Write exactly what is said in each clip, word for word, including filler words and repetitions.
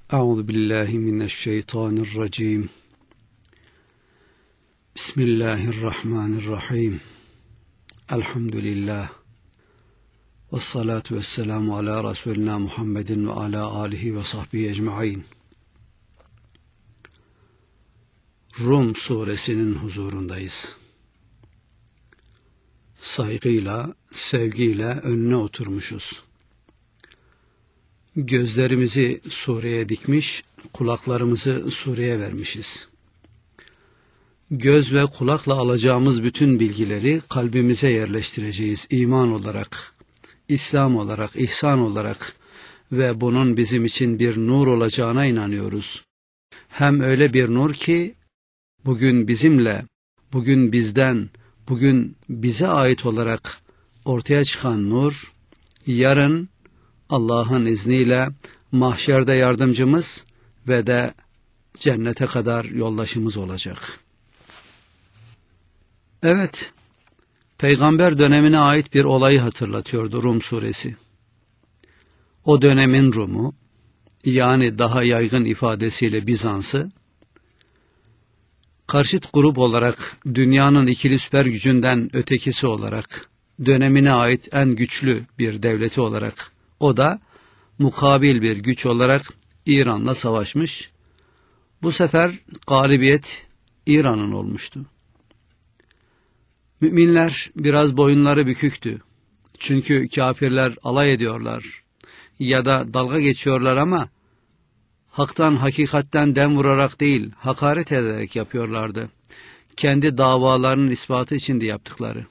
Euzu billahi mineşşeytanirracim. Bismillahirrahmanirrahim. Elhamdülillah. Ve salatu vesselamu ala Resulina Muhammedin ve ala alihi ve sahbihi ecmaîn. Rum suresinin huzurundayız. Saygıyla, sevgiyle önüne oturmuşuz. Gözlerimizi sureye dikmiş, kulaklarımızı sureye vermişiz. Göz ve kulakla alacağımız bütün bilgileri kalbimize yerleştireceğiz iman olarak, İslam olarak, ihsan olarak ve bunun bizim için bir nur olacağına inanıyoruz. Hem öyle bir nur ki bugün bizimle, bugün bizden, bugün bize ait olarak ortaya çıkan nur, yarın Allah'ın izniyle mahşerde yardımcımız ve de cennete kadar yoldaşımız olacak. Evet, peygamber dönemine ait bir olayı hatırlatıyordu Rum suresi. O dönemin Rum'u, yani daha yaygın ifadesiyle Bizans'ı, karşıt grup olarak dünyanın ikili süper gücünden ötekisi olarak, dönemine ait en güçlü bir devleti olarak, o da mukabil bir güç olarak İran'la savaşmış. Bu sefer galibiyet İran'ın olmuştu. Müminler biraz boyunları büküktü. Çünkü kafirler alay ediyorlar ya da dalga geçiyorlar ama haktan, hakikatten dem vurarak değil, hakaret ederek yapıyorlardı. Kendi davalarının ispatı için de yaptıkları.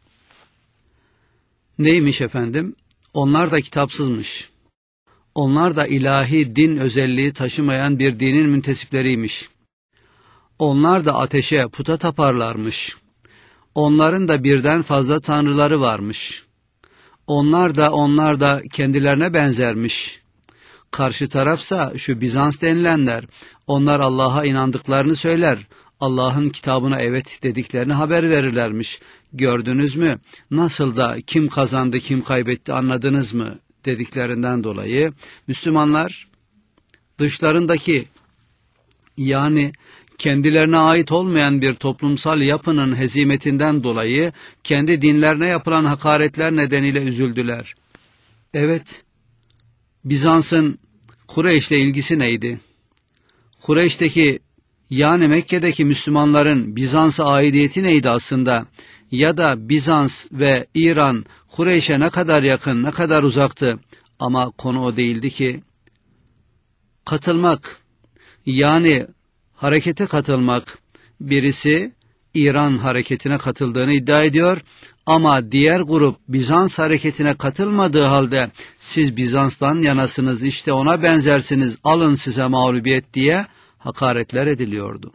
Neymiş efendim? Onlar da kitapsızmış. Onlar da ilahi din özelliği taşımayan bir dinin müntesipleriymiş. Onlar da ateşe, puta taparlarmış. Onların da birden fazla tanrıları varmış. Onlar da onlar da kendilerine benzermiş. Karşı tarafsa şu Bizans denilenler, onlar Allah'a inandıklarını söyler, Allah'ın kitabına evet dediklerini haber verirlermiş. Gördünüz mü? Nasıl da kim kazandı, kim kaybetti anladınız mı? Dediklerinden dolayı Müslümanlar dışlarındaki, yani kendilerine ait olmayan bir toplumsal yapının hezimetinden dolayı kendi dinlerine yapılan hakaretler nedeniyle üzüldüler. Evet, Bizans'ın Kureyş'le ilgisi neydi? Kureyş'teki, yani Mekke'deki Müslümanların Bizans'a aidiyeti neydi aslında? Ya da Bizans ve İran Kureyş'e ne kadar yakın, ne kadar uzaktı? Ama konu o değildi ki. Katılmak, yani harekete katılmak, birisi İran hareketine katıldığını iddia ediyor ama diğer grup Bizans hareketine katılmadığı halde siz Bizans'tan yanasınız, işte ona benzersiniz, alın size mağlubiyet diye hakaretler ediliyordu.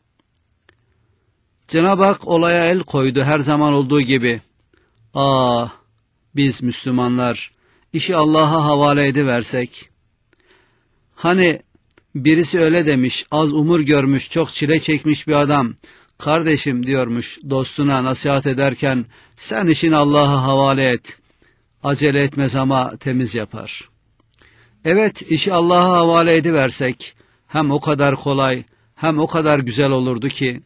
Cenab-ı Hak olaya el koydu her zaman olduğu gibi. Ah, biz Müslümanlar işi Allah'a havale ediversek. Hani birisi öyle demiş, az umur görmüş, çok çile çekmiş bir adam. Kardeşim diyormuş dostuna nasihat ederken, sen işini Allah'a havale et. Acele etmez ama temiz yapar. Evet, işi Allah'a havale ediversek, hem o kadar kolay, hem o kadar güzel olurdu ki.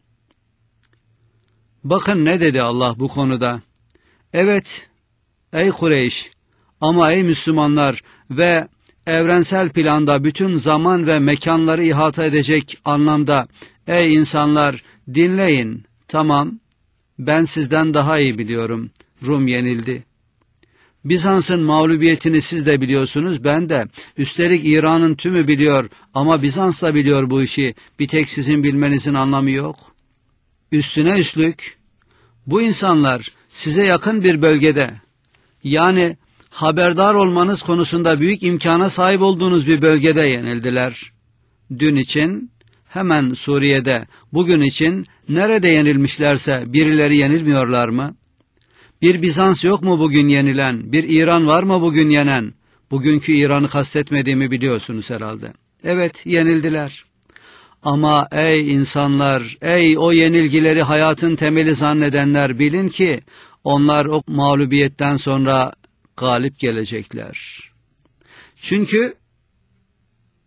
Bakın ne dedi Allah bu konuda. Evet, ey Kureyş, ama ey Müslümanlar ve evrensel planda bütün zaman ve mekanları ihata edecek anlamda, ey insanlar dinleyin, tamam, ben sizden daha iyi biliyorum, Rum yenildi. Bizans'ın mağlubiyetini siz de biliyorsunuz, ben de. Üstelik İran'ın tümü biliyor ama Bizans da biliyor bu işi, bir tek sizin bilmenizin anlamı yok. Üstüne üstlük, bu insanlar size yakın bir bölgede, yani haberdar olmanız konusunda büyük imkana sahip olduğunuz bir bölgede yenildiler. Dün için hemen Suriye'de, bugün için nerede yenilmişlerse birileri yenilmiyorlar mı? Bir Bizans yok mu bugün yenilen? Bir İran var mı bugün yenen? Bugünkü İran'ı kastetmediğimi biliyorsunuz herhalde. Evet, yenildiler. Ama ey insanlar, ey o yenilgileri hayatın temeli zannedenler, bilin ki onlar o mağlubiyetten sonra galip gelecekler. Çünkü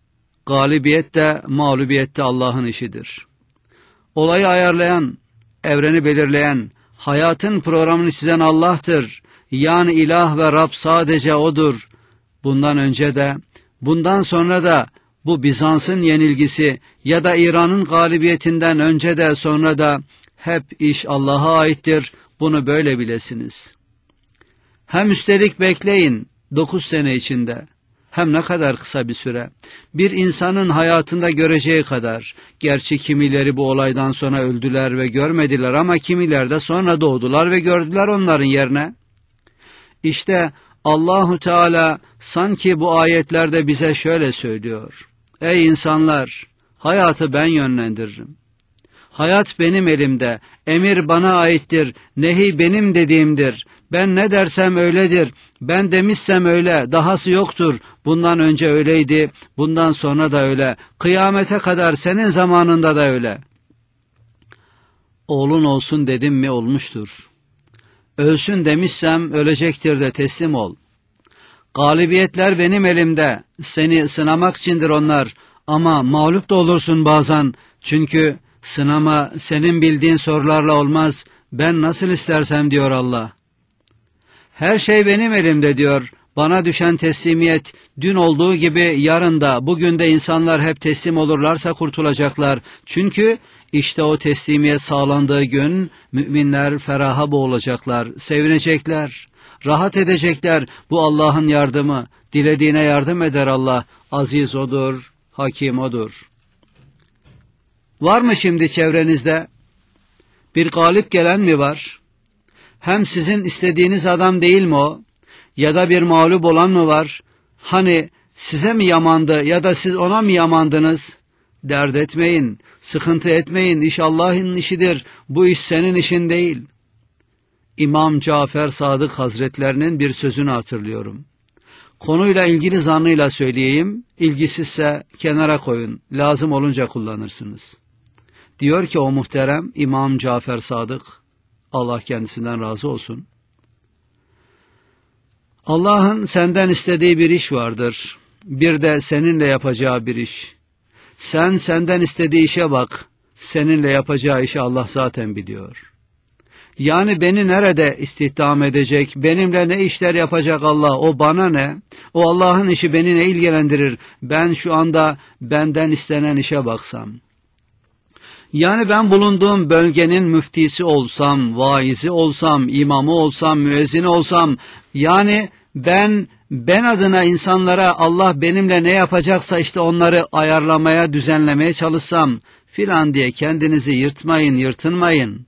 galibiyet de mağlubiyet de Allah'ın işidir. Olayı ayarlayan, evreni belirleyen, hayatın programını çizen Allah'tır. Yani ilah ve Rab sadece O'dur. Bundan önce de, bundan sonra da bu Bizans'ın yenilgisi ya da İran'ın galibiyetinden önce de sonra da hep iş Allah'a aittir. Bunu böyle bilesiniz. Hem üstelik bekleyin dokuz sene içinde. Hem ne kadar kısa bir süre. Bir insanın hayatında göreceği kadar. Gerçi kimileri bu olaydan sonra öldüler ve görmediler ama kimiler de sonra doğdular ve gördüler onların yerine. İşte Allahu Teala sanki bu ayetlerde bize şöyle söylüyor. Ey insanlar, hayatı ben yönlendiririm. Hayat benim elimde, emir bana aittir, nehi benim dediğimdir. Ben ne dersem öyledir, ben demişsem öyle, dahası yoktur. Bundan önce öyleydi, bundan sonra da öyle. Kıyamete kadar senin zamanında da öyle. Oğlun olsun dedim mi olmuştur. Ölsün demişsem ölecektir de teslim ol. Galibiyetler benim elimde, seni sınamak içindir onlar. Ama mağlup da olursun bazen, çünkü sınama senin bildiğin sorularla olmaz, ben nasıl istersem diyor Allah. Her şey benim elimde diyor, bana düşen teslimiyet, dün olduğu gibi yarın da, bugün de insanlar hep teslim olurlarsa kurtulacaklar. Çünkü işte o teslimiyet sağlandığı gün, müminler feraha boğulacaklar, sevinecekler, rahat edecekler. Bu Allah'ın yardımı, dilediğine yardım eder Allah, aziz O'dur, hakim O'dur. Var mı şimdi çevrenizde bir galip gelen mi var? Hem sizin istediğiniz adam değil mi o? Ya da bir mağlup olan mı var? Hani size mi yamandı ya da siz ona mı yamandınız? Dert etmeyin, sıkıntı etmeyin, iş Allah'ın işidir, bu iş senin işin değil. İmam Cafer Sadık Hazretlerinin bir sözünü hatırlıyorum. Konuyla ilgili zannıyla söyleyeyim, ilgisizse kenara koyun, lazım olunca kullanırsınız. Diyor ki o muhterem İmam Cafer Sadık, Allah kendisinden razı olsun. Allah'ın senden istediği bir iş vardır, bir de seninle yapacağı bir iş. Sen senden istediği işe bak, seninle yapacağı işi Allah zaten biliyor. Yani beni nerede istihdam edecek, benimle ne işler yapacak Allah, o bana ne? O Allah'ın işi beni ne ilgilendirir? Ben şu anda benden istenen işe baksam. Yani ben bulunduğum bölgenin müftisi olsam, vaizi olsam, imamı olsam, müezzini olsam, yani ben ben adına insanlara Allah benimle ne yapacaksa işte onları ayarlamaya, düzenlemeye çalışsam filan diye kendinizi yırtmayın, yırtınmayın.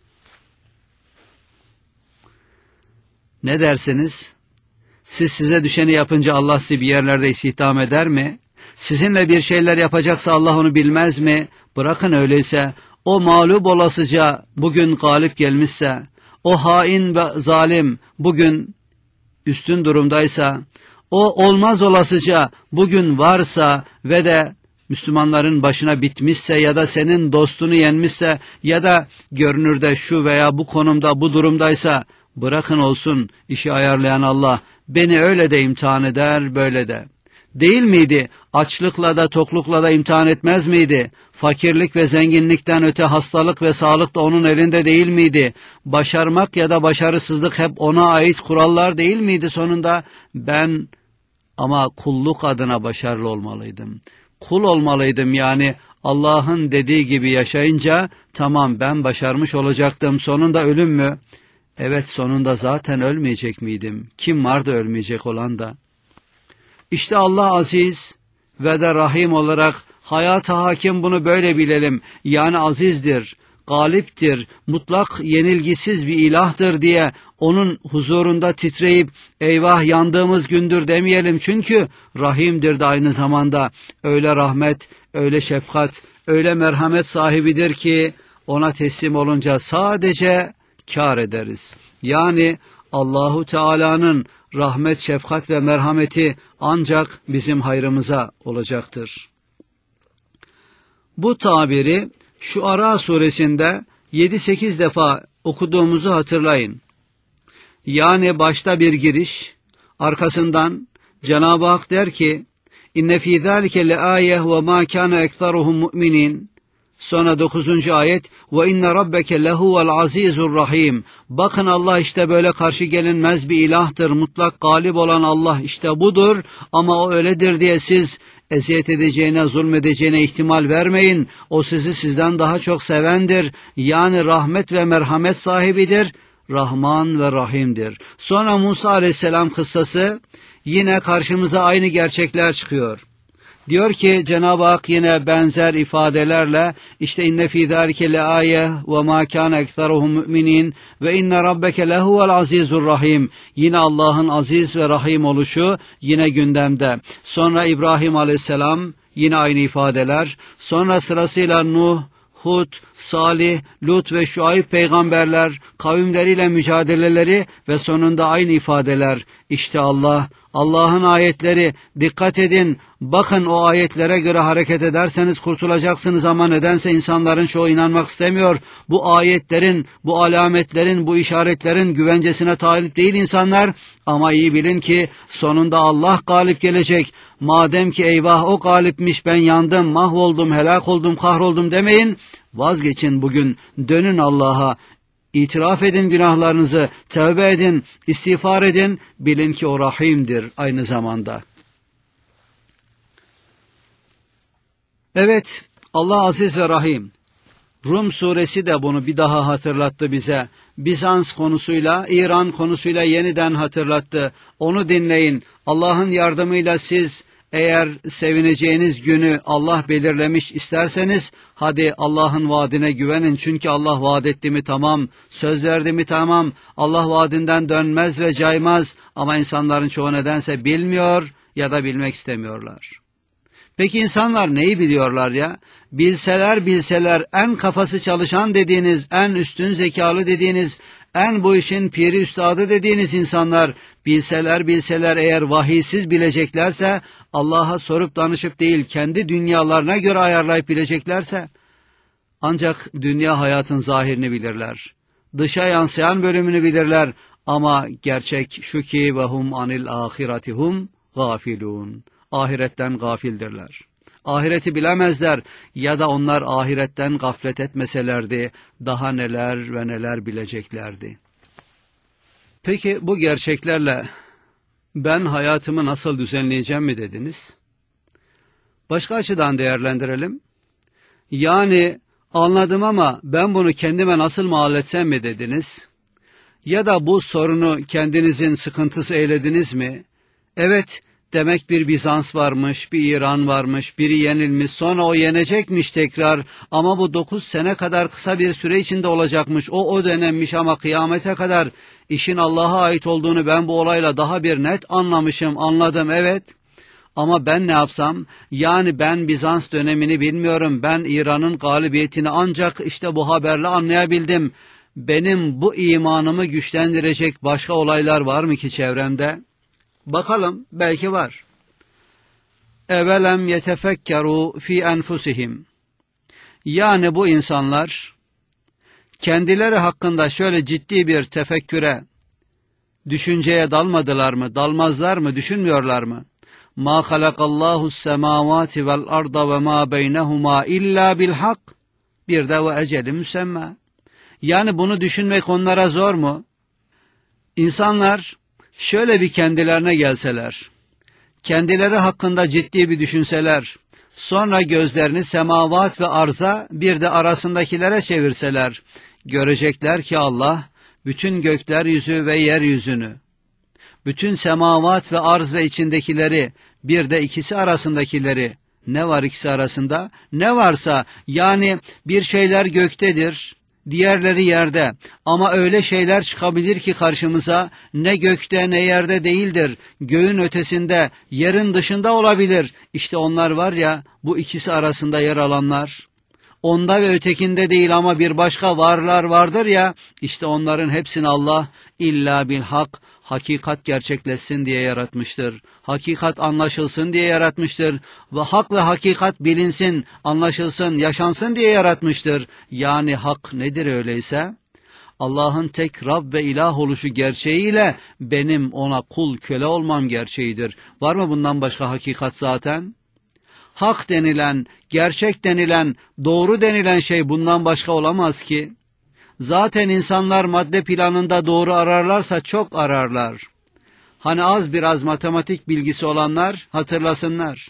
Ne dersiniz? Siz size düşeni yapınca Allah sizi bir yerlerde istihdam eder mi? Sizinle bir şeyler yapacaksa Allah onu bilmez mi? Bırakın öyleyse, o mağlup olasıca bugün galip gelmişse, o hain ve zalim bugün üstün durumdaysa, o olmaz olasıca bugün varsa ve de Müslümanların başına bitmişse ya da senin dostunu yenmişse ya da görünürde şu veya bu konumda bu durumdaysa, bırakın olsun, işi ayarlayan Allah beni öyle de imtihan eder, böyle de. Değil miydi? Açlıkla da toklukla da imtihan etmez miydi? Fakirlik ve zenginlikten öte hastalık ve sağlık da onun elinde değil miydi? Başarmak ya da başarısızlık hep ona ait kurallar değil miydi sonunda? Ben ama kulluk adına başarılı olmalıydım. Kul olmalıydım, yani Allah'ın dediği gibi yaşayınca tamam ben başarmış olacaktım. Sonunda ölüm mü? Evet, sonunda zaten ölmeyecek miydim? Kim vardı ölmeyecek olan da? İşte Allah aziz ve de rahim olarak hayata hakim, bunu böyle bilelim. Yani azizdir, galiptir, mutlak yenilgisiz bir ilahtır diye onun huzurunda titreyip eyvah yandığımız gündür demeyelim. Çünkü rahimdir de aynı zamanda, öyle rahmet, öyle şefkat, öyle merhamet sahibidir ki ona teslim olunca sadece kâr ederiz. Yani Allahu Teala'nın rahmet, şefkat ve merhameti ancak bizim hayrımıza olacaktır. Bu tabiri Şuara suresinde yedi sekiz defa okuduğumuzu hatırlayın. Yani başta bir giriş, arkasından Cenab-ı Hak der ki, İnne fî zâlike leâye ve mâ kâne ekseruhum mu'minin. Sonra dokuzuncu ayet ve inne rabbeke lehuvel azizur rahim. Bakın Allah işte böyle karşı gelinmez bir ilahtır. Mutlak galip olan Allah işte budur. Ama o öyledir diye siz eziyet edeceğine, zulmedeceğine ihtimal vermeyin. O sizi sizden daha çok sevendir. Yani rahmet ve merhamet sahibidir. Rahman ve Rahim'dir. Sonra Musa aleyhisselam kıssası, yine karşımıza aynı gerçekler çıkıyor. Diyor ki Cenab-ı Hak yine benzer ifadelerle işte inne fî zâlike leâye ve mâ kâne ekseruhum mu'minin ve inne rabbeke lehuvel azizur rahim. Yine Allah'ın aziz ve rahim oluşu yine gündemde. Sonra İbrahim aleyhisselam yine aynı ifadeler. Sonra sırasıyla Nuh, Hud, Salih, Lut ve Şuayb peygamberler, kavimleriyle mücadeleleri ve sonunda aynı ifadeler. İşte Allah, Allah'ın ayetleri, dikkat edin, bakın o ayetlere göre hareket ederseniz kurtulacaksınız ama nedense insanların çoğu inanmak istemiyor. Bu ayetlerin, bu alametlerin, bu işaretlerin güvencesine talip değil insanlar ama iyi bilin ki sonunda Allah galip gelecek. Madem ki eyvah o galipmiş, ben yandım, mahvoldum, helak oldum, kahroldum demeyin. Vazgeçin bugün, dönün Allah'a. İtiraf edin günahlarınızı, tövbe edin, istiğfar edin, bilin ki o Rahim'dir aynı zamanda. Evet, Allah aziz ve rahim. Rum suresi de bunu bir daha hatırlattı bize. Bizans konusuyla, İran konusuyla yeniden hatırlattı. Onu dinleyin. Allah'ın yardımıyla siz eğer sevineceğiniz günü Allah belirlemiş isterseniz, hadi Allah'ın vaadine güvenin. Çünkü Allah vaad etti mi tamam, söz verdi mi tamam. Allah vaadinden dönmez ve caymaz ama insanların çoğu nedense bilmiyor ya da bilmek istemiyorlar. Peki insanlar neyi biliyorlar ya? Bilseler bilseler en kafası çalışan dediğiniz, en üstün zekalı dediğiniz, en bu işin piri üstadı dediğiniz insanlar bilseler bilseler eğer vahiysiz bileceklerse, Allah'a sorup danışıp değil kendi dünyalarına göre ayarlayıp bileceklerse, ancak dünya hayatın zahirini bilirler. Dışa yansıyan bölümünü bilirler ama gerçek şu ki ve hum anil ahiretihum gafilun. Ahiretten gafildirler. Ahireti bilemezler ya da onlar ahiretten gaflet etmeselerdi daha neler ve neler bileceklerdi. Peki bu gerçeklerle ben hayatımı nasıl düzenleyeceğim mi dediniz? Başka açıdan değerlendirelim. Yani anladım ama ben bunu kendime nasıl mal etsem mi dediniz? Ya da bu sorunu kendinizin sıkıntısı eylediniz mi? Evet, demek bir Bizans varmış, bir İran varmış, biri yenilmiş, sonra o yenecekmiş tekrar ama bu dokuz sene kadar kısa bir süre içinde olacakmış, o o dönemmiş ama kıyamete kadar işin Allah'a ait olduğunu ben bu olayla daha bir net anlamışım, anladım evet. Ama ben ne yapsam? Yani ben Bizans dönemini bilmiyorum, ben İran'ın galibiyetini ancak işte bu haberle anlayabildim. Benim bu imanımı güçlendirecek başka olaylar var mı ki çevremde? Bakalım, belki var. Evelem yetefekkeru fi enfusihim. Yani bu insanlar kendileri hakkında şöyle ciddi bir tefekküre, düşünceye dalmadılar mı, dalmazlar mı, düşünmüyorlar mı? Ma halakallahu semavati vel arda ve ma beynehuma illa bil hak. Bir de ve eceli müsemma. Yani bunu düşünmek onlara zor mu? İnsanlar şöyle bir kendilerine gelseler, kendileri hakkında ciddi bir düşünseler, sonra gözlerini semavat ve arza bir de arasındakilere çevirseler, görecekler ki Allah bütün gökler yüzü ve yeryüzünü, bütün semavat ve arz ve içindekileri, bir de ikisi arasındakileri, ne var ikisi arasında? Ne varsa, yani bir şeyler göktedir, diğerleri yerde ama öyle şeyler çıkabilir ki karşımıza ne gökte ne yerde değildir, göğün ötesinde, yerin dışında olabilir. İşte onlar var ya, bu ikisi arasında yer alanlar, onda ve ötekinde değil ama bir başka varlar vardır ya, işte onların hepsini Allah illa bil hak, hakikat gerçekleşsin diye yaratmıştır. Hakikat anlaşılsın diye yaratmıştır. Ve hak ve hakikat bilinsin, anlaşılsın, yaşansın diye yaratmıştır. Yani hak nedir öyleyse? Allah'ın tek Rab ve ilah oluşu gerçeğiyle benim ona kul köle olmam gerçeğidir. Var mı bundan başka hakikat zaten? Hak denilen, gerçek denilen, doğru denilen şey bundan başka olamaz ki. Zaten insanlar madde planında doğru ararlarsa çok ararlar. Hani az biraz matematik bilgisi olanlar hatırlasınlar.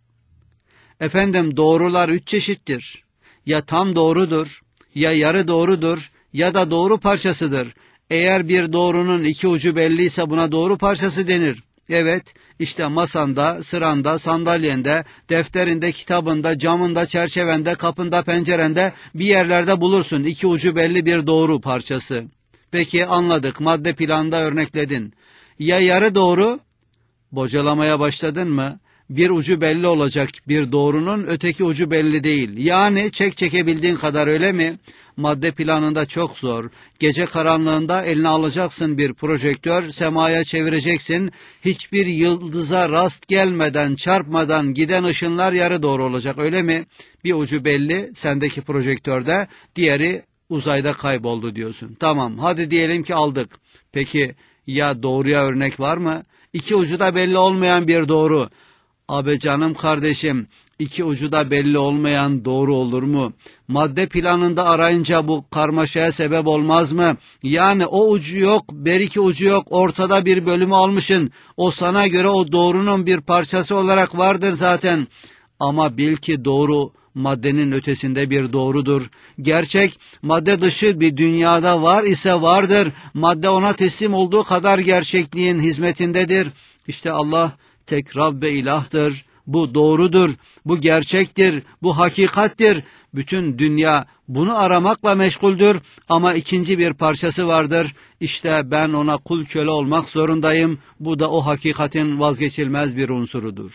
Efendim doğrular üç çeşittir. Ya tam doğrudur, ya yarı doğrudur, ya da doğru parçasıdır. Eğer bir doğrunun iki ucu belliyse buna doğru parçası denir. Evet, işte masanda, sıranda, sandalyende, defterinde, kitabında, camında, çerçevende, kapında, pencerende bir yerlerde bulursun iki ucu belli bir doğru parçası. Peki anladık, madde planında örnekledin. Ya yarı doğru? Bocalamaya başladın mı? Bir ucu belli olacak bir doğrunun, öteki ucu belli değil. Yani çek çekebildiğin kadar, öyle mi? Madde planında çok zor. Gece karanlığında eline alacaksın bir projektör, semaya çevireceksin. Hiçbir yıldıza rast gelmeden, çarpmadan giden ışınlar yarı doğru olacak, öyle mi? Bir ucu belli sendeki projektörde, diğeri uzayda kayboldu diyorsun. Tamam, hadi diyelim ki aldık. Peki ya doğruya örnek var mı? İki ucu da belli olmayan bir doğru. Abi canım kardeşim, iki ucu da belli olmayan doğru olur mu? Madde planında arayınca bu karmaşaya sebep olmaz mı? Yani o ucu yok, beriki ucu yok, ortada bir bölümü almışsın. O sana göre o doğrunun bir parçası olarak vardır zaten. Ama bil ki doğru maddenin ötesinde bir doğrudur. Gerçek madde dışı bir dünyada var ise vardır. Madde ona teslim olduğu kadar gerçekliğin hizmetindedir. İşte Allah tek Rab ve ilahtır. Bu doğrudur, bu gerçektir, bu hakikattir. Bütün dünya bunu aramakla meşguldür ama ikinci bir parçası vardır. İşte ben ona kul köle olmak zorundayım. Bu da o hakikatin vazgeçilmez bir unsurudur.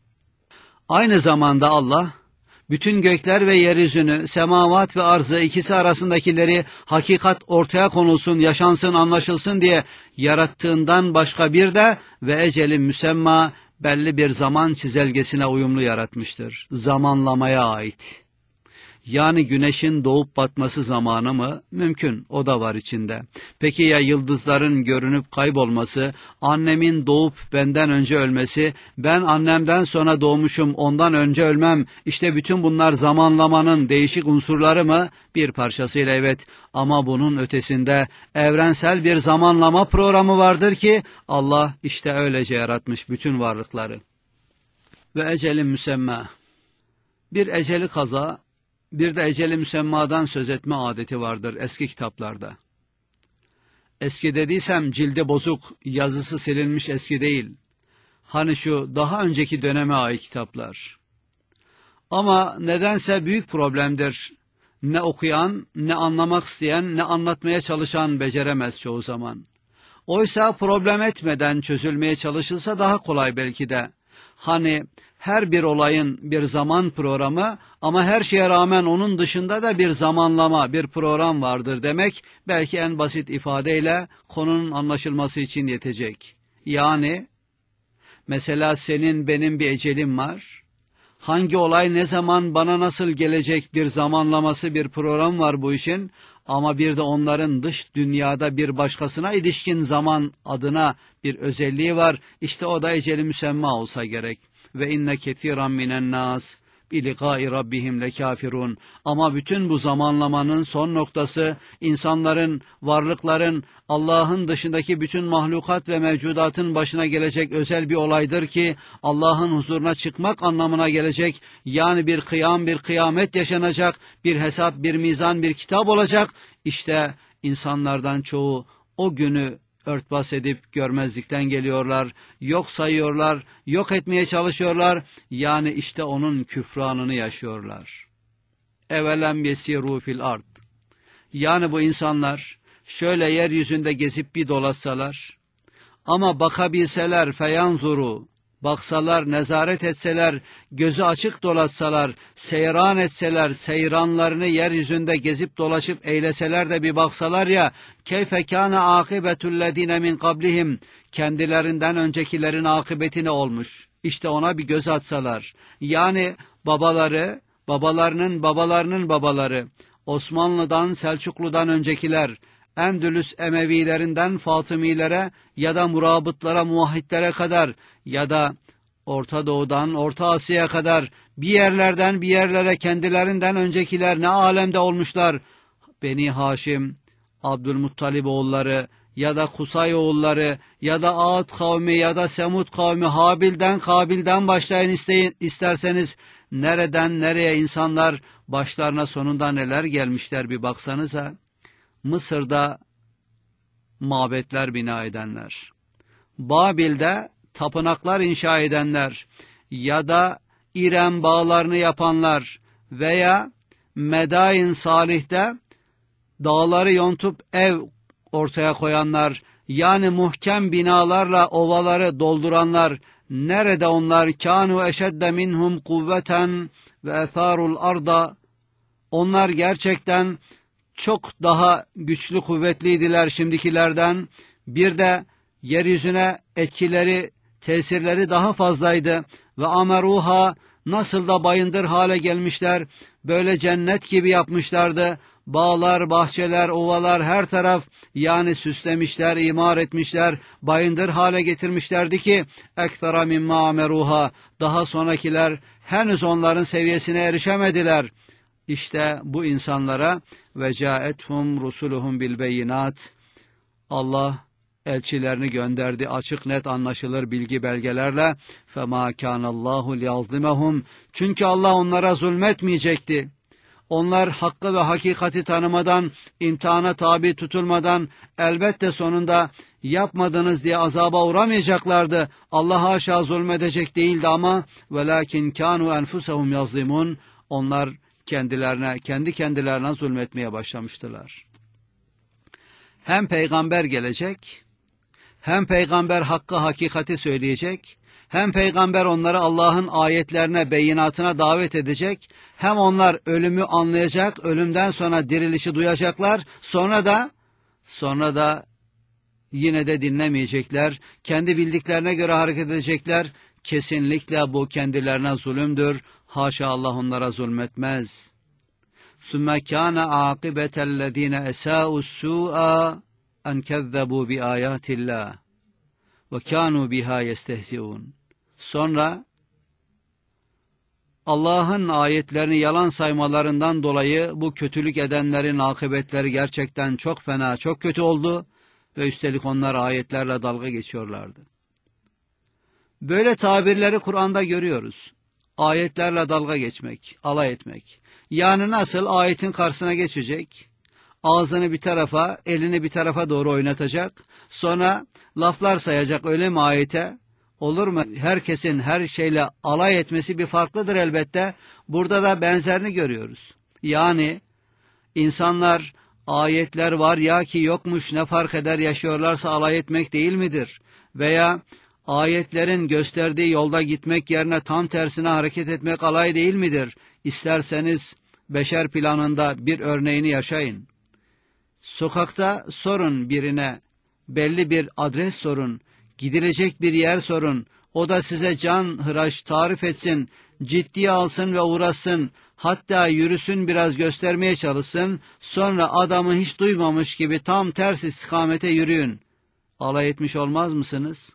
Aynı zamanda Allah, bütün gökler ve yeryüzünü, semavat ve arzı, ikisi arasındakileri hakikat ortaya konulsun, yaşansın, anlaşılsın diye yarattığından başka bir de ve eceli müsemma, belli bir zaman çizelgesine uyumlu yaratmıştır. Zamanlamaya ait. Yani güneşin doğup batması zamanı mı? Mümkün, o da var içinde. Peki ya yıldızların görünüp kaybolması, annemin doğup benden önce ölmesi, ben annemden sonra doğmuşum ondan önce ölmem, işte bütün bunlar zamanlamanın değişik unsurları mı? Bir parçasıyla evet, ama bunun ötesinde evrensel bir zamanlama programı vardır ki Allah işte öylece yaratmış bütün varlıkları. Ve ecelin müsemma. Bir eceli kaza, bir de eceli müsemmadan söz etme adeti vardır eski kitaplarda. Eski dediysem cildi bozuk, yazısı silinmiş eski değil. Hani şu daha önceki döneme ait kitaplar. Ama nedense büyük problemdir. Ne okuyan, ne anlamak isteyen, ne anlatmaya çalışan beceremez çoğu zaman. Oysa problem etmeden çözülmeye çalışılsa daha kolay belki de. Hani her bir olayın bir zaman programı ama her şeye rağmen onun dışında da bir zamanlama, bir program vardır demek belki en basit ifadeyle konunun anlaşılması için yetecek. Yani mesela senin benim bir ecelim var. Hangi olay ne zaman bana nasıl gelecek bir zamanlaması, bir program var bu işin. Ama bir de onların dış dünyada bir başkasına ilişkin zaman adına bir özelliği var. İşte o da eceli müsemma olsa gerek. Ve inne kethiran minen nas bi liqa'i rabbihim lekafirun. Ama bütün bu zamanlamanın son noktası insanların, varlıkların, Allah'ın dışındaki bütün mahlukat ve mevcudatın başına gelecek özel bir olaydır ki Allah'ın huzuruna çıkmak anlamına gelecek. Yani bir kıyam, bir kıyamet yaşanacak, bir hesap, bir mizan, bir kitap olacak. İşte insanlardan çoğu o günü örtbas edip görmezlikten geliyorlar, yok sayıyorlar, yok etmeye çalışıyorlar. Yani işte onun küfranını yaşıyorlar. Evelem yesiru fil ard. Yani bu insanlar şöyle yeryüzünde gezip bir dolaşsalar, ama bakabilseler feyanzuru, baksalar, nezaret etseler, gözü açık dolaşsalar, seyran etseler, seyranlarını yeryüzünde gezip dolaşıp eyleseler de bir baksalar ya, keyfe kâne âkıbetullezîne min kablihim, kendilerinden öncekilerin akıbeti ne olmuş? İşte ona bir göz atsalar, yani babaları, babalarının babalarının babaları, Osmanlı'dan, Selçuklu'dan öncekiler, Endülüs Emevilerinden Fatımilere ya da Murabıtlara, Muvahhidlere kadar ya da Orta Doğu'dan Orta Asya'ya kadar bir yerlerden bir yerlere kendilerinden öncekiler ne alemde olmuşlar. Beni Haşim, Abdülmuttalib oğulları ya da Kusay oğulları ya da Ağat kavmi ya da Semud kavmi, Habil'den Kabil'den başlayın isteyin, isterseniz nereden nereye insanlar başlarına sonunda neler gelmişler bir baksanıza. Mısır'da mabetler bina edenler, Babil'de tapınaklar inşa edenler ya da İrem bağlarını yapanlar veya Medain Salih'te dağları yontup ev ortaya koyanlar, yani muhkem binalarla ovaları dolduranlar, nerede onlar? Kanu eşedde minhum kuvveten ve etharul arda. Onlar gerçekten çok daha güçlü, kuvvetliydiler şimdikilerden. Bir de yeryüzüne etkileri, tesirleri daha fazlaydı. Ve ameruha, nasıl da bayındır hale gelmişler, böyle cennet gibi yapmışlardı. Bağlar, bahçeler, ovalar, her taraf yani süslemişler, imar etmişler, bayındır hale getirmişlerdi ki ekthara mimma ameruha, daha sonrakiler henüz onların seviyesine erişemediler. İşte bu insanlara ve caethum rusuluhum bil beyinat, Allah elçilerini gönderdi açık net anlaşılır bilgi belgelerle. Fema kanallahu liyazlimahum, çünkü Allah onlara zulmetmeyecekti. Onlar hakkı ve hakikati tanımadan, imtihana tabi tutulmadan elbette sonunda yapmadınız diye azaba uğramayacaklardı. Allah haşa zulmedecek değildi ama velakin kanu enfusahum yazlimun, onlar kendilerine, kendi kendilerine zulmetmeye başlamıştılar. Hem peygamber gelecek, hem peygamber hakkı hakikati söyleyecek, hem peygamber onları Allah'ın ayetlerine, beyinatına davet edecek, hem onlar ölümü anlayacak, ölümden sonra dirilişi duyacaklar, sonra da sonra da yine de dinlemeyecekler, kendi bildiklerine göre hareket edecekler. Kesinlikle bu kendilerine zulümdür. Haşa, Allah onlara zulmetmez. ثُمَّ كَانَ عَاقِبَةَ الَّذ۪ينَ اَسَاءُوا السُّوءَ اَنْ كَذَّبُوا بِآيَاتِ اللّٰهِ وَكَانُوا بِهَا يَسْتَهْزِئُونَ. Sonra Allah'ın ayetlerini yalan saymalarından dolayı bu kötülük edenlerin akıbetleri gerçekten çok fena, çok kötü oldu ve üstelik onlar ayetlerle dalga geçiyorlardı. Böyle tabirleri Kur'an'da görüyoruz. Ayetlerle dalga geçmek, alay etmek. Yani nasıl? Ayetin karşısına geçecek, ağzını bir tarafa, elini bir tarafa doğru oynatacak, sonra laflar sayacak, öyle mi ayete? Olur mu? Herkesin her şeyle alay etmesi bir farklıdır elbette. Burada da benzerini görüyoruz. Yani insanlar ayetler var ya ki yokmuş, ne fark eder, yaşıyorlarsa alay etmek değil midir? Veya ayetlerin gösterdiği yolda gitmek yerine tam tersine hareket etmek alay değil midir? İsterseniz beşer planında bir örneğini yaşayın. Sokakta sorun birine, belli bir adres sorun, gidilecek bir yer sorun, o da size can hıraş tarif etsin, ciddiye alsın ve uğraşsın, hatta yürüsün, biraz göstermeye çalışsın, sonra adamı hiç duymamış gibi tam ters istikamete yürüyün. Alay etmiş olmaz mısınız?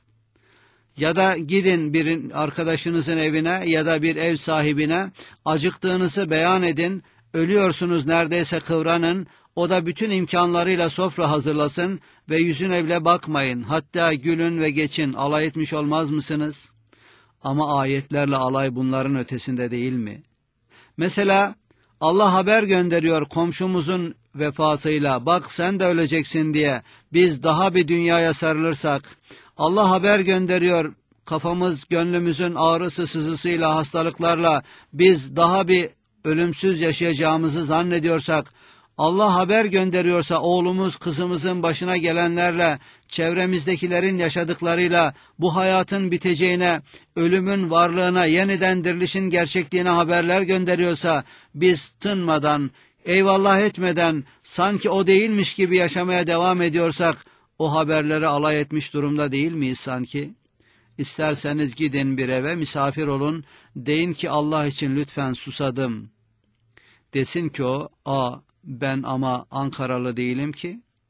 Ya da gidin bir arkadaşınızın evine ya da bir ev sahibine, acıktığınızı beyan edin, ölüyorsunuz neredeyse kıvranın, o da bütün imkanlarıyla sofra hazırlasın ve yüzüne bile bakmayın, hatta gülün ve geçin, alay etmiş olmaz mısınız? Ama ayetlerle alay bunların ötesinde değil mi? Mesela Allah haber gönderiyor komşumuzun vefatıyla, bak sen de öleceksin diye, biz daha bir dünyaya sarılırsak, Allah haber gönderiyor kafamız, gönlümüzün ağrısı, sızısıyla, hastalıklarla, biz daha bir ölümsüz yaşayacağımızı zannediyorsak, Allah haber gönderiyorsa oğlumuz, kızımızın başına gelenlerle, çevremizdekilerin yaşadıklarıyla bu hayatın biteceğine, ölümün varlığına, yeniden dirilişin gerçekliğine haberler gönderiyorsa, biz tınmadan, eyvallah etmeden, sanki o değilmiş gibi yaşamaya devam ediyorsak, o haberleri alay etmiş durumda değil miyiz sanki? İsterseniz gidin bir eve, misafir olun, deyin ki Allah için lütfen susadım. Desin ki o, a ben ama Ankaralı değilim ki.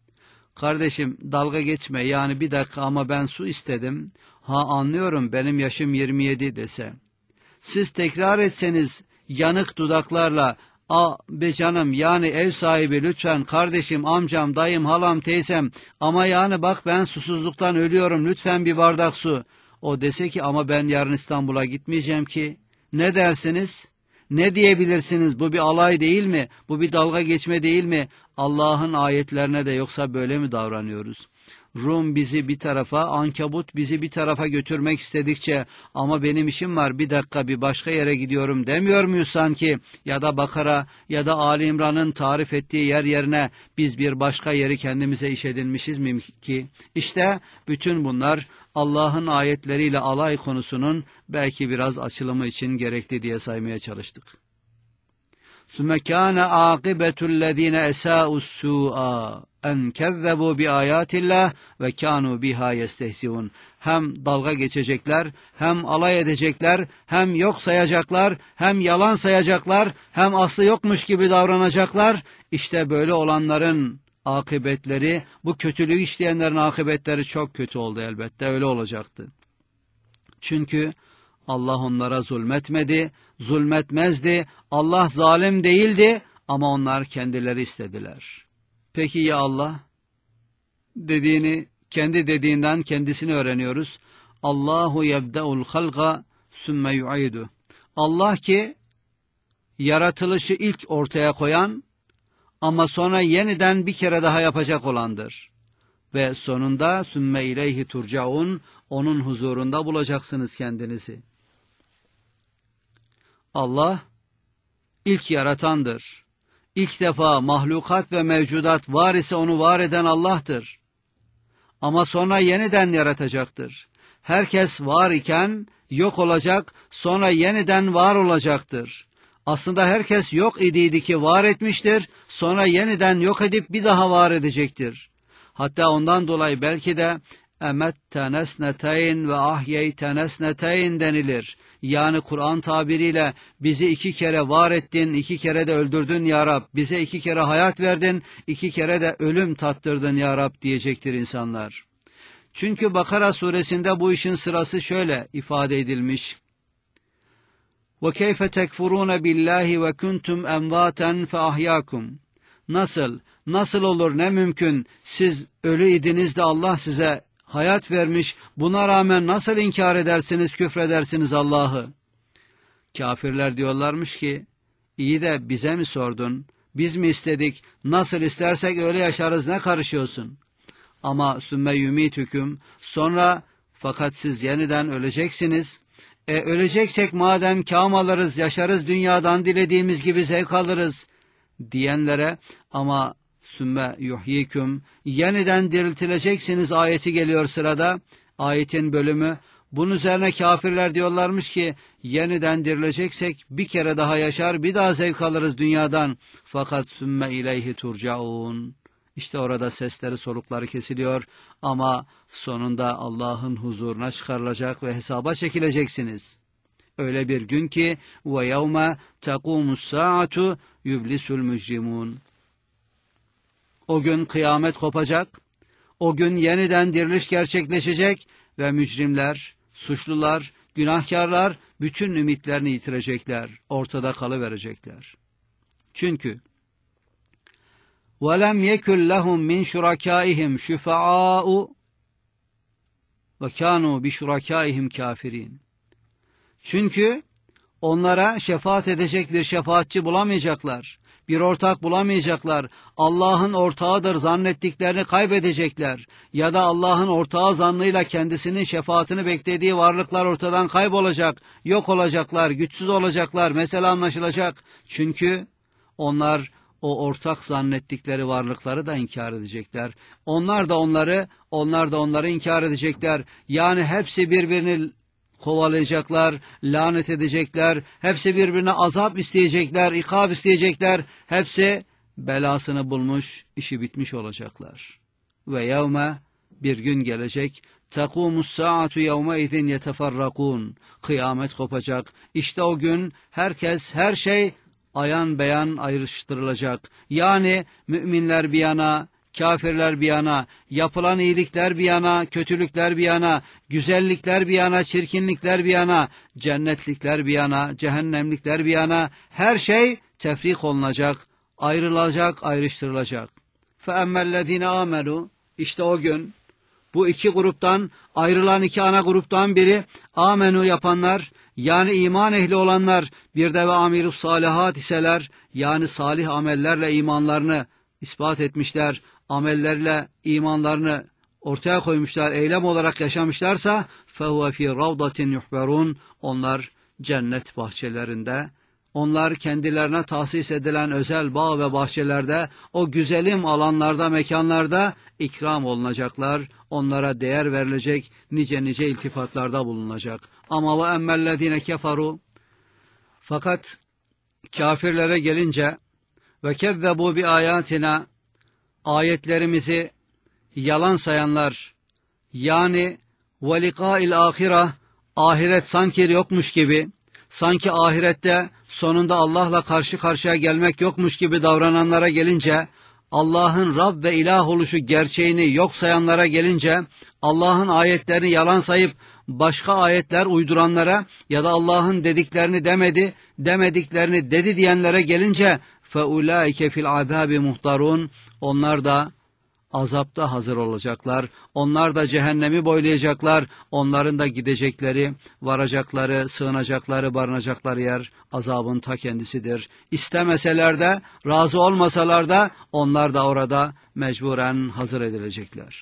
kardeşim dalga geçme, yani bir dakika ama ben su istedim, ha anlıyorum benim yaşım yirmi yedi dese, siz tekrar etseniz yanık dudaklarla, a be canım, yani ev sahibi lütfen, kardeşim, amcam, dayım, halam, teyzem, ama yani bak ben susuzluktan ölüyorum, lütfen bir bardak su. O dese ki ama ben yarın İstanbul'a gitmeyeceğim ki, ne dersiniz? Ne diyebilirsiniz? Bu bir alay değil mi? Bu bir dalga geçme değil mi? Allah'ın ayetlerine de yoksa böyle mi davranıyoruz? Rum bizi bir tarafa, Ankabut bizi bir tarafa götürmek istedikçe, ama benim işim var, bir dakika bir başka yere gidiyorum demiyor muyuz sanki? Ya da Bakara ya da Ali İmran'ın tarif ettiği yer yerine biz bir başka yeri kendimize iş edinmişiz mi ki? İşte bütün bunlar Allah'ın ayetleriyle alay konusunun belki biraz açılımı için gerekli diye saymaya çalıştık. ثُمَّ كَانَ عَاقِبَةُ الَّذ۪ينَ اَسَاءُ السُّوءَ en kezzebu bi ayatillah ve kanu biha yestehziun. Hem dalga geçecekler, hem alay edecekler, hem yok sayacaklar, hem yalan sayacaklar, hem aslı yokmuş gibi davranacaklar. İşte böyle olanların akıbetleri, bu kötülüğü işleyenlerin akıbetleri çok kötü oldu elbette, öyle olacaktı. Çünkü Allah onlara zulmetmedi, zulmetmezdi, Allah zalim değildi ama onlar kendileri istediler. Peki ya Allah? Dediğini, kendi dediğinden kendisini öğreniyoruz. Allahu yebde'ul halga sümme yu'idu. Allah ki yaratılışı ilk ortaya koyan ama sonra yeniden bir kere daha yapacak olandır. Ve sonunda sümme ileyhi turcaun, onun huzurunda bulacaksınız kendinizi. Allah ilk yaratandır. İlk defa mahlukat ve mevcudat var ise onu var eden Allah'tır. Ama sonra yeniden yaratacaktır. Herkes var iken yok olacak, sonra yeniden var olacaktır. Aslında herkes yok idiydi ki var etmiştir, sonra yeniden yok edip bir daha var edecektir. Hatta ondan dolayı belki de emette nesneteyn ve ahyeyte nesneteyn denilir. Yani Kur'an tabiriyle bizi iki kere var ettin, iki kere de öldürdün ya Rab, bize iki kere hayat verdin, iki kere de ölüm tattırdın ya Rab diyecektir insanlar. Çünkü Bakara suresinde bu işin sırası şöyle ifade edilmiş. وَكَيْفَ تَكْفُرُونَ بِاللّٰهِ وَكُنْتُمْ اَمْوَاتًا فَاَحْيَاكُمْ. Nasıl, nasıl olur, ne mümkün, siz ölü idiniz de Allah size hayat vermiş, buna rağmen nasıl inkar edersiniz, küfredersiniz Allah'ı? Kafirler diyorlarmış ki, iyi de bize mi sordun, biz mi istedik, nasıl istersek öyle yaşarız, ne karışıyorsun? Ama sümme yumitüküm, sonra fakat siz yeniden öleceksiniz. E öleceksek madem kâm alırız, yaşarız dünyadan, dilediğimiz gibi zevk alırız diyenlere, ama sümme yuhyiküm, yeniden diriltileceksiniz ayeti geliyor sırada, ayetin bölümü. Bunun üzerine kafirler diyorlarmış ki, yeniden dirileceksek bir kere daha yaşar, bir daha zevk alırız dünyadan. Fakat sümme ileyhi turcaun. İşte orada sesleri, solukları kesiliyor ama sonunda Allah'ın huzuruna çıkarılacak ve hesaba çekileceksiniz. Öyle bir gün ki ve yevme takumus saatu yublisul mücrimun. O gün kıyamet kopacak, o gün yeniden diriliş gerçekleşecek ve mücrimler, suçlular, günahkarlar bütün ümitlerini yitirecekler, ortada kalıverecekler. Çünkü وَلَمْ يَكُنْ لَهُمْ مِنْ شُرَكَائِهِمْ شُفَعَاءُ وَكَانُوا بِشُرَكَائِهِمْ كَافِرِينَ. Çünkü onlara şefaat edecek bir şefaatçi bulamayacaklar, bir ortak bulamayacaklar. Allah'ın ortağıdır zannettiklerini kaybedecekler. Ya da Allah'ın ortağı zannıyla kendisinin şefaatini beklediği varlıklar ortadan kaybolacak, yok olacaklar, güçsüz olacaklar, mesele anlaşılacak. Çünkü onlar o ortak zannettikleri varlıkları da inkar edecekler. Onlar da onları, onlar da onları inkar edecekler. Yani hepsi birbirini kovalayacaklar, lanet edecekler, hepsi birbirine azap isteyecekler, ikab isteyecekler, hepsi belasını bulmuş, işi bitmiş olacaklar. Ve yevme, bir gün gelecek, takumus saatu yevme idin yeteferrakun, kıyamet kopacak. İşte o gün herkes, her şey ayan beyan ayrıştırılacak. Yani müminler bir yana, kafirler bir yana, yapılan iyilikler bir yana, kötülükler bir yana, güzellikler bir yana, çirkinlikler bir yana, cennetlikler bir yana, cehennemlikler bir yana, her şey tefrik olunacak, ayrılacak, ayrıştırılacak. فَاَمَّا الَّذ۪ينَ آمَنُوا İşte o gün bu iki gruptan ayrılan iki ana gruptan biri amenu yapanlar, yani iman ehli olanlar, bir de ve amirus salihat iseler, yani salih amellerle imanlarını ispat etmişler, amellerle imanlarını ortaya koymuşlar, eylem olarak yaşamışlarsa فَهُوَ ف۪ي رَوْضَةٍ يُحْبَرُونَ onlar cennet bahçelerinde, onlar kendilerine tahsis edilen özel bağ ve bahçelerde, o güzelim alanlarda, mekanlarda ikram olunacaklar. Onlara değer verilecek, nice nice iltifatlarda bulunacak. Ama ve emmellezine keferu fakat kafirlere gelince ve kezzebu bi ayatina ayetlerimizi yalan sayanlar, yani ve liqa'il ahireh ahiret sanki yokmuş gibi, sanki ahirette sonunda Allah'la karşı karşıya gelmek yokmuş gibi davrananlara gelince, Allah'ın Rab ve ilah oluşu gerçeğini yok sayanlara gelince, Allah'ın ayetlerini yalan sayıp başka ayetler uyduranlara ya da Allah'ın dediklerini demedi, demediklerini dedi diyenlere gelince فَاُولَٰئِكَ فِي الْعَذَابِ مُحْضَرُونَ onlar da azapta hazır olacaklar. Onlar da cehennemi boylayacaklar. Onların da gidecekleri, varacakları, sığınacakları, barınacakları yer azabın ta kendisidir. İstemeseler de, razı olmasalar da onlar da orada mecburen hazır edilecekler.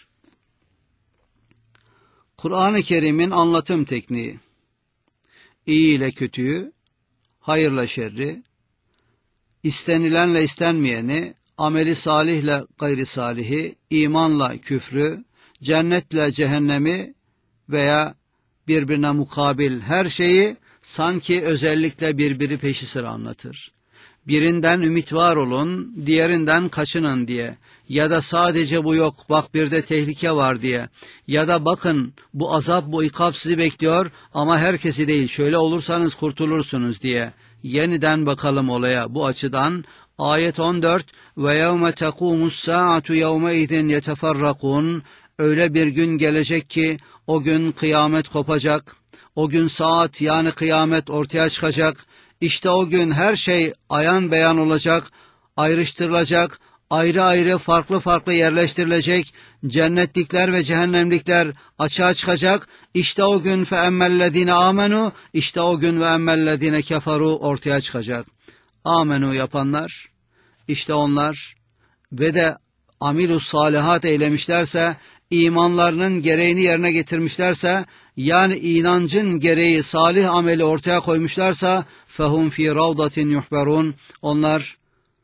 Kur'an-ı Kerim'in anlatım tekniği. İyi ile kötüyü, hayırla şerri, istenilenle istenmeyeni, ameli salihle gayri salihi, imanla küfrü, cennetle cehennemi veya birbirine mukabil her şeyi sanki özellikle birbiri peşi sıra anlatır. Birinden ümit var olun, diğerinden kaçının diye, ya da sadece bu yok, bak bir de tehlike var diye, ya da bakın bu azap, bu ikab sizi bekliyor ama herkesi değil, şöyle olursanız kurtulursunuz diye. Yeniden bakalım olaya bu açıdan. Ayet on dört ve yevme tekumus saatu yevmeidin yeteferrakun öyle bir gün gelecek ki o gün kıyamet kopacak. O gün saat yani kıyamet ortaya çıkacak. İşte o gün her şey ayan beyan olacak, ayrıştırılacak, ayrı ayrı farklı farklı yerleştirilecek. Cennetlikler ve cehennemlikler açığa çıkacak. İşte o gün fe emmellezine amenu işte o gün ve emmellezine keferu ortaya çıkacak. Amenu yapanlar, işte onlar ve de amilus salihat eylemişlerse, imanlarının gereğini yerine getirmişlerse, yani inancın gereği salih ameli ortaya koymuşlarsa, fehum fi ravdatin yuhberun onlar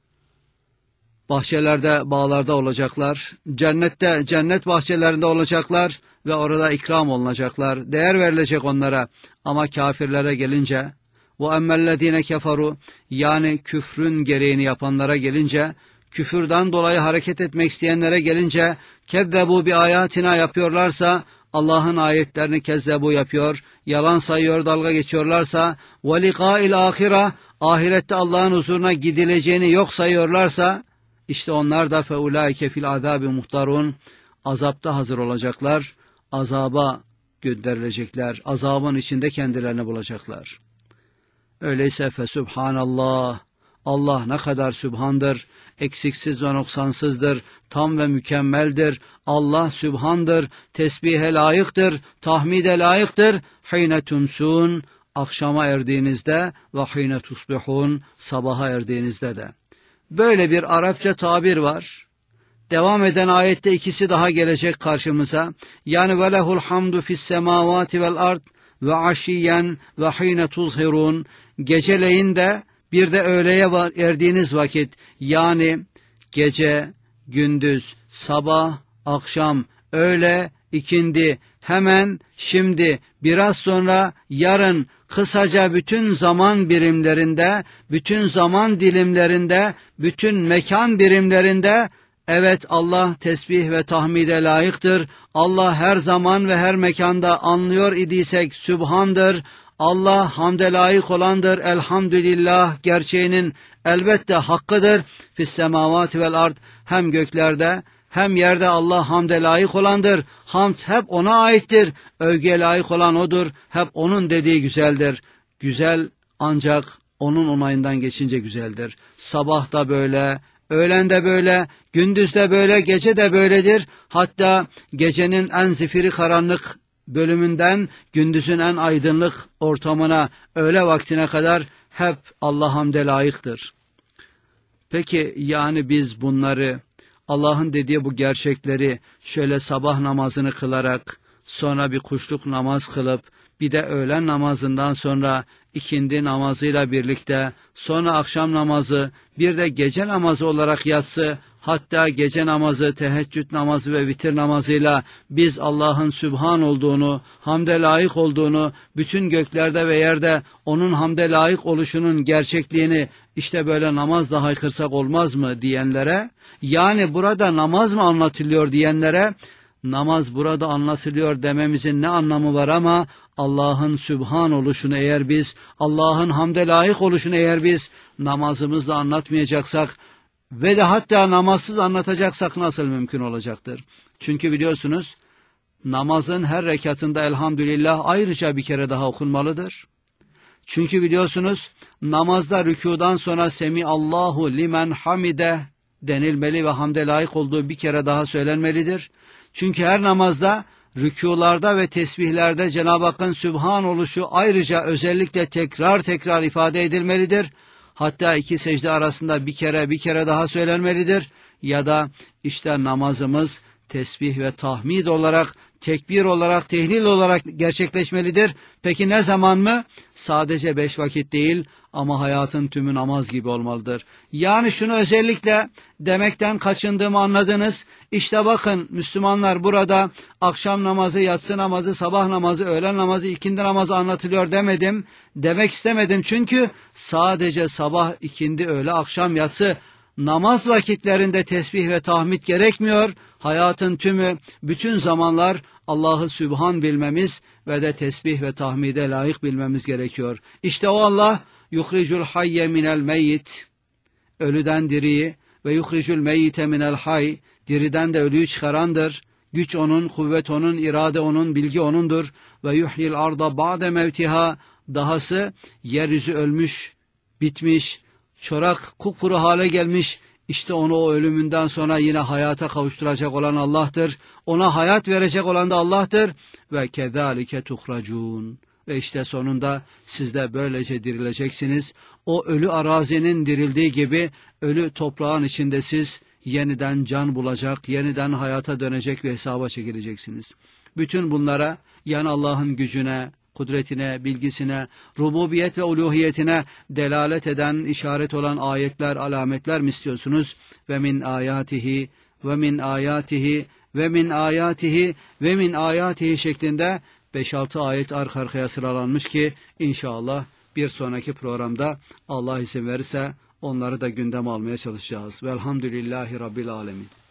bahçelerde, bağlarda olacaklar, cennette, cennet bahçelerinde olacaklar ve orada ikram olunacaklar, değer verilecek onlara. Ama kafirlere gelince, وَاَمَّا الَّذ۪ينَ كَفَرُوا yani küfrün gereğini yapanlara gelince, küfürden dolayı hareket etmek isteyenlere gelince, kezzebu bi ayatina yapıyorlarsa, Allah'ın ayetlerini kezzebu yapıyor, yalan sayıyor, dalga geçiyorlarsa, وَلِقَاءِ الْآخِرَةِ ahirette Allah'ın huzuruna gidileceğini yok sayıyorlarsa, işte onlar da فَاُولَٰئِكَ فِي الْعَذَابِ مُحْضَرُونَ azapta hazır olacaklar, azaba gönderilecekler, azabın içinde kendilerini bulacaklar. Öyleyse fesubhanallah, Allah ne kadar sübhandır, eksiksiz ve noksansızdır, tam ve mükemmeldir. Allah sübhandır, tesbihe layıktır, tahmide layıktır. Hine tumsun, akşama erdiğinizde ve hine tusbihun, sabaha erdiğinizde de. Böyle bir Arapça tabir var. Devam eden ayette ikisi daha gelecek karşımıza. Yani ve lehul hamdu fis semavati vel ard ve aşiyen ve hine tuzhirun. Geceleyin de bir de öğleye erdiğiniz vakit, yani gece, gündüz, sabah, akşam, öğle, ikindi, hemen, şimdi, biraz sonra, yarın, kısaca bütün zaman birimlerinde, bütün zaman dilimlerinde, bütün mekan birimlerinde, evet Allah tesbih ve tahmide layıktır. Allah her zaman ve her mekanda anlıyor idiysek sübhandır. Allah hamde layık olandır. Elhamdülillah gerçeğinin elbette hakkıdır. Fis semavati vel ard hem göklerde hem yerde Allah hamde layık olandır. Hamd hep ona aittir. Övgüye layık olan odur. Hep onun dediği güzeldir. Güzel ancak onun onayından geçince güzeldir. Sabah da böyle, öğlen de böyle, gündüz de böyle, gece de böyledir. Hatta gecenin en zifiri karanlık bölümünden gündüzün en aydınlık ortamına, öğle vaktine kadar hep Allah hamde layıktır. Peki yani biz bunları, Allah'ın dediği bu gerçekleri şöyle sabah namazını kılarak, sonra bir kuşluk namaz kılıp, bir de öğlen namazından sonra ikindi namazıyla birlikte, sonra akşam namazı, bir de gece namazı olarak yatsı, hatta gece namazı, teheccüd namazı ve vitir namazıyla biz Allah'ın Sübhan olduğunu, hamde layık olduğunu, bütün göklerde ve yerde onun hamde layık oluşunun gerçekliğini işte böyle namazla haykırsak olmaz mı diyenlere, yani burada namaz mı anlatılıyor diyenlere, namaz burada anlatılıyor dememizin ne anlamı var ama Allah'ın Sübhan oluşunu eğer biz, Allah'ın hamde layık oluşunu eğer biz namazımızla anlatmayacaksak ve de hatta namazsız anlatacaksak nasıl mümkün olacaktır? Çünkü biliyorsunuz namazın her rekatında elhamdülillah ayrıca bir kere daha okunmalıdır. Çünkü biliyorsunuz namazda rükudan sonra Semi Allahu limen hamide denilmeli ve hamde layık olduğu bir kere daha söylenmelidir. Çünkü her namazda rükûlarda ve tesbihlerde Cenab-ı Hakk'ın Sübhan oluşu ayrıca özellikle tekrar tekrar ifade edilmelidir. Hatta iki secde arasında bir kere bir kere daha söylenmelidir. Ya da işte namazımız tesbih ve tahmid olarak, tekbir olarak, tehlil olarak gerçekleşmelidir. Peki ne zaman mı? Sadece beş vakit değil ama hayatın tümü namaz gibi olmalıdır. Yani şunu özellikle demekten kaçındığımı anladınız. İşte bakın Müslümanlar, burada akşam namazı, yatsı namazı, sabah namazı, öğlen namazı, ikindi namazı anlatılıyor demedim. Demek istemedim çünkü sadece sabah, ikindi, öğle, akşam, yatsı namaz vakitlerinde tesbih ve tahmid gerekmiyor. Hayatın tümü, bütün zamanlar Allah'ı Sübhan bilmemiz ve de tesbih ve tahmide layık bilmemiz gerekiyor. İşte o Allah yuhricul hayye minel meyyit, ölüden diriyi, ve yuhricul meyyite minel hay, diriden de ölüyü çıkarandır. Güç onun, kuvvet onun, irade onun, bilgi onundur. Ve yuhyil arda ba'de mevtiha, dahası yeryüzü ölmüş, bitmiş, çorak, kupkuru hale gelmiş. İşte onu o ölümünden sonra yine hayata kavuşturacak olan Allah'tır. Ona hayat verecek olan da Allah'tır. Ve kezalike tuhracun. Ve işte sonunda siz de böylece dirileceksiniz. O ölü arazinin dirildiği gibi ölü toprağın içinde siz yeniden can bulacak, yeniden hayata dönecek ve hesaba çekileceksiniz. Bütün bunlara, yani Allah'ın gücüne, kudretine, bilgisine, rububiyet ve uluhiyetine delalet eden, işaret olan ayetler, alametler mi istiyorsunuz? Ve min ayatihi ve min ayatihi ve min ayatihi ve min ayatihi şeklinde beş altı ayet arka arkaya sıralanmış ki inşallah bir sonraki programda Allah izin verirse onları da gündeme almaya çalışacağız. Velhamdülillahi Rabbil Alemin.